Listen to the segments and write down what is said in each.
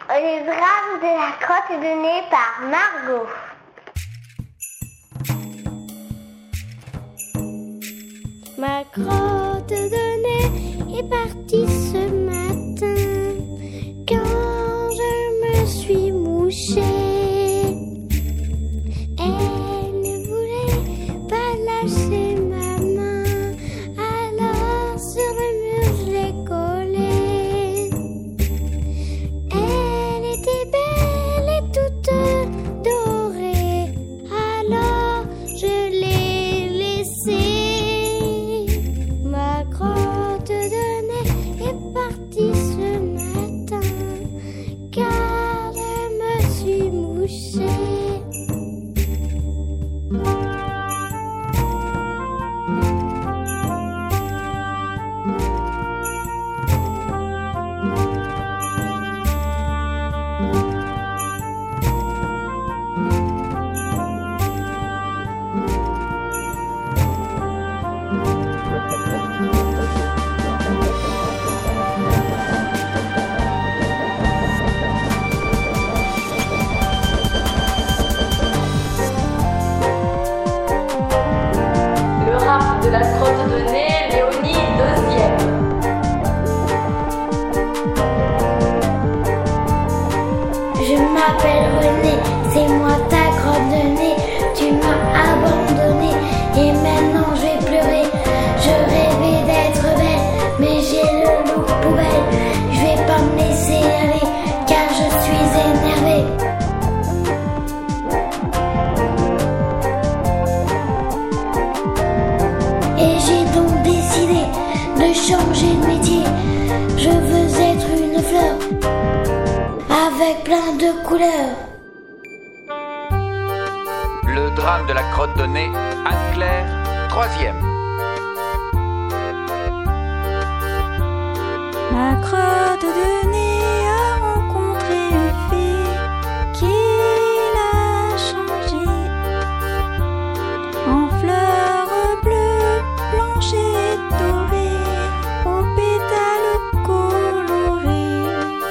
Le drame de la crotte de nez par Margot. Ma crotte de nez est partie ce matin quand je me suis mouchée. Elle ne voulait pas lâcher ma main, alors sur le mur je l'ai collée. Elle était belle et toute dorée, alors je l'ai laissée. Ma crotte de nez est partie ce matin car je me suis mouchée. De la crotte de nez, Léonie, 2e. Je m'appelle René, c'est moi ta crotte de nez. Tu m'as abandonné et maintenant je vais pleurer. Je rêvais d'être belle, mais j'ai le look poubelle. Je vais pas me laisser aller car je suis énervée. Et j'ai donc décidé de changer de métier. Je veux être une fleur avec plein de couleurs. Le drame de la crotte de nez, Anne-Claire, 3e. Ma crotte de nez a rencontré une fille qui l'a changée en fleurs bleues, blanches et dorées, aux pétales colorés.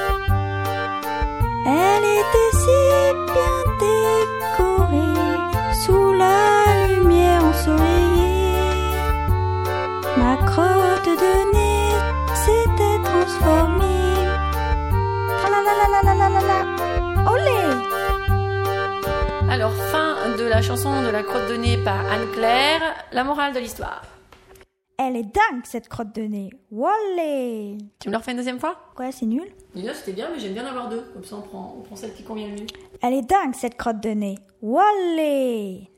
Elle était si bien décorée, sous la lumière ensoleillée. Ma crotte de nez s'était transformée. Tralalalalala, olé! Alors, fin de la chanson de la crotte de nez par Anne-Claire. La morale de l'histoire. Elle est dingue cette crotte de nez. Wallé! Tu me le refais une 2e fois? Quoi, c'est nul? Déjà, c'était bien, mais j'aime bien en avoir 2. Comme ça, on prend celle qui convient le mieux. Elle est dingue cette crotte de nez. Wallé!